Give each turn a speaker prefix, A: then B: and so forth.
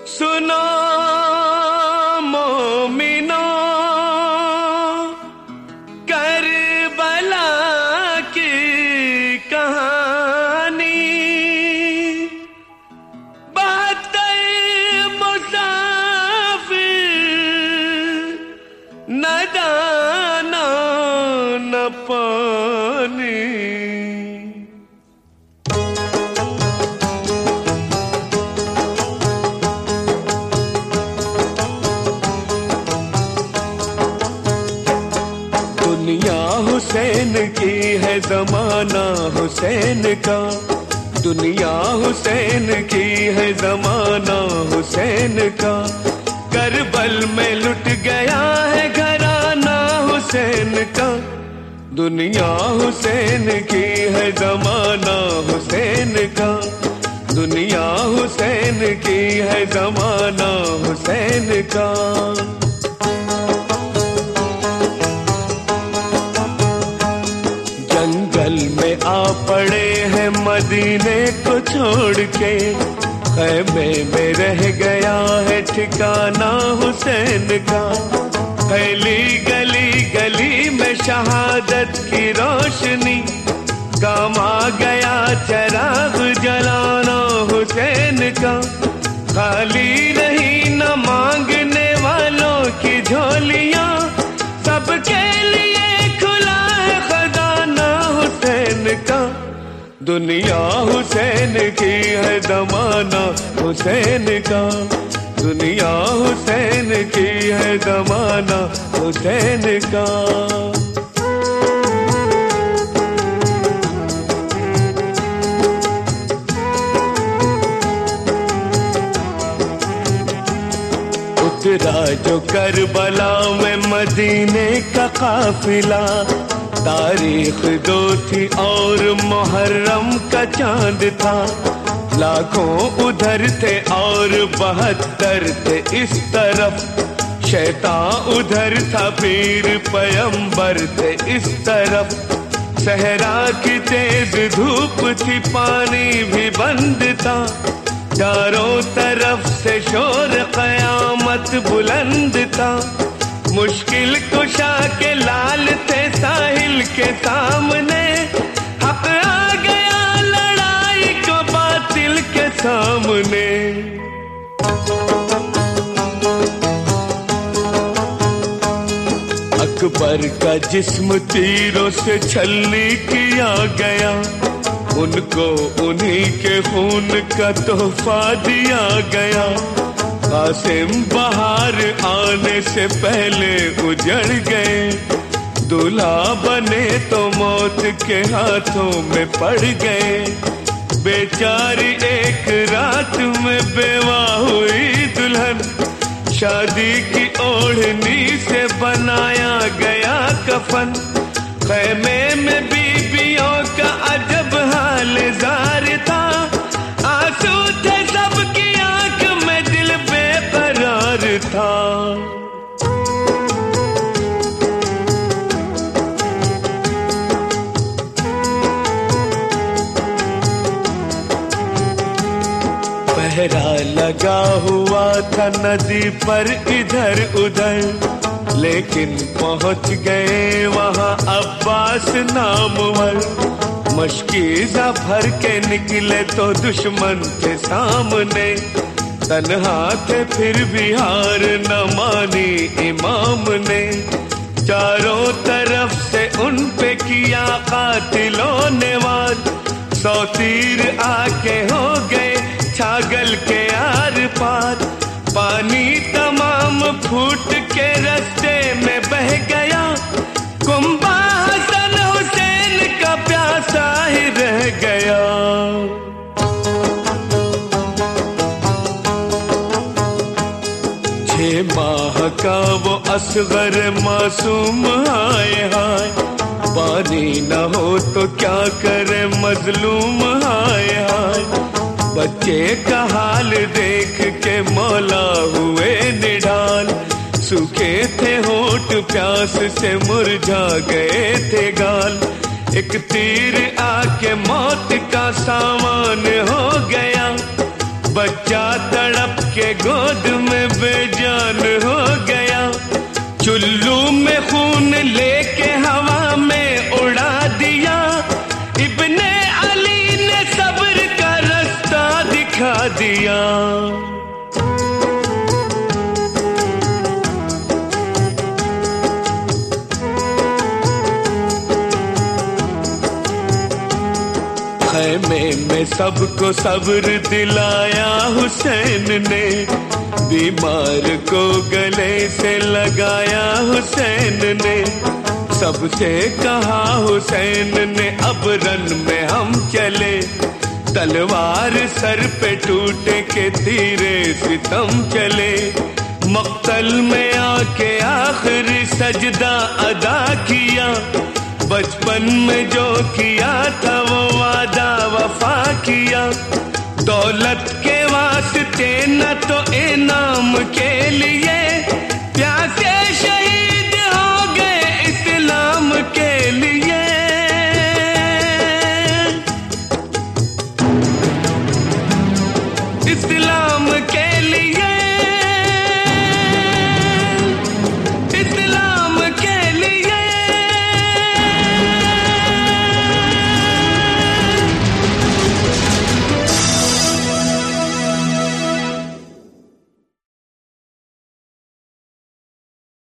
A: सुनो मोमिनो करबला की कहानी, बहत्तर मुसाफिर न दाना न पानी। दुनिया हुसैन की है, जमाना हुसैन का। दुनिया हुसैन की है, जमाना हुसैन का। करबल में लुट गया है घराना हुसैन का। दुनिया हुसैन की है, जमाना हुसैन का। दुनिया हुसैन की है, जमाना हुसैन का। जंगल में आ पड़े हैं मदीने को छोड़ के, ख़ैमे में रह गया है ठिकाना हुसैन का। फैली गली गली में शहादत की रोशनी, काम आ गया चराग जलाना हुसैन का। खाली रही न मांगने वालों की झोलियां, सबके लिए खुला है खजाना हुसैन का। दुनिया हुसैन की है, जमाना हुसैन का। दुनिया हुसैन की है, जमाना हुसैन का। उतरा जो करबला में मदीने का काफिला, तारीख दो थी और मुहर्रम का चांद था। लाखों उधर थे और 72 थे इस तरफ, शैतान उधर था पीर पैगंबर थे इस तरफ। सहरा की तेज धूप थी, पानी भी बंद था। चारों तरफ से शोर क़यामत बुलंद था। मुश्किल कुशा के लाल थे साहिल के सामने, हक आ गया लड़ाई को बातिल के सामने। अकबर का जिस्म तीरों से छलनी किया गया, उनको उन्हीं के खून का तोहफा दिया गया। कासिम बहार आने से पहले उजड़ गए, दूल्हा बने तो मौत के हाथों में पड़ गए। बेचारी एक रात में बेवा हुई दुल्हन, शादी की ओढ़नी से बनाया गया कफन। ख़ैमे में बीबियों का अजब हाल ज़ार था, आंसू थे सबकी आंख में, दिल बेकरार था। 'पहरा लगा हुआ था नदी पर इधर उधर, लेकिन पहुंच गए वहां अब्बास नामवर। मशकीज़ा भर के निकले तो दुश्मन थे सामने, तन्हा थे फिर भी हार न मानी इमाम ने। चारों तरफ से उन पे किया कातिलों ने वार, 100 तीर आके हो गए छागल के आर पार। पानी तमाम फूट के रास्ते में बह गया, कुंबा हसन हुसैन का प्यासा ही रह गया। 6 माह का वो असगर मासूम हाय हाय, पानी न हो तो क्या करे मजलूम हाय हाय। बच्चे का हाल देख के मौला हुए निढाल, सूखे थे होठ प्यास से मुरझा गए थे गाल। एक तीर आके मौत का सामान हो गया, बच्चा तड़प के गोद में बेजान हो गया। चुल्लू में खून लेके हवा में उड़ा दिया। इब्ने अली ने सब्र का रास्ता दिखा दिया। खैमे में सबको सब्र दिलाया हुसैन ने, बीमार को गले से लगाया हुसैन ने। सबसे कहा हुसैन ने अब रन में हम चले, तलवार सर पे टूटे के तीरे सितम चले। मक्तल में आके आखिरी सजदा अदा किया, बचपन में जो किया था वो वादा वफा किया। दौलत के वास्ते न तो इनाम के लिए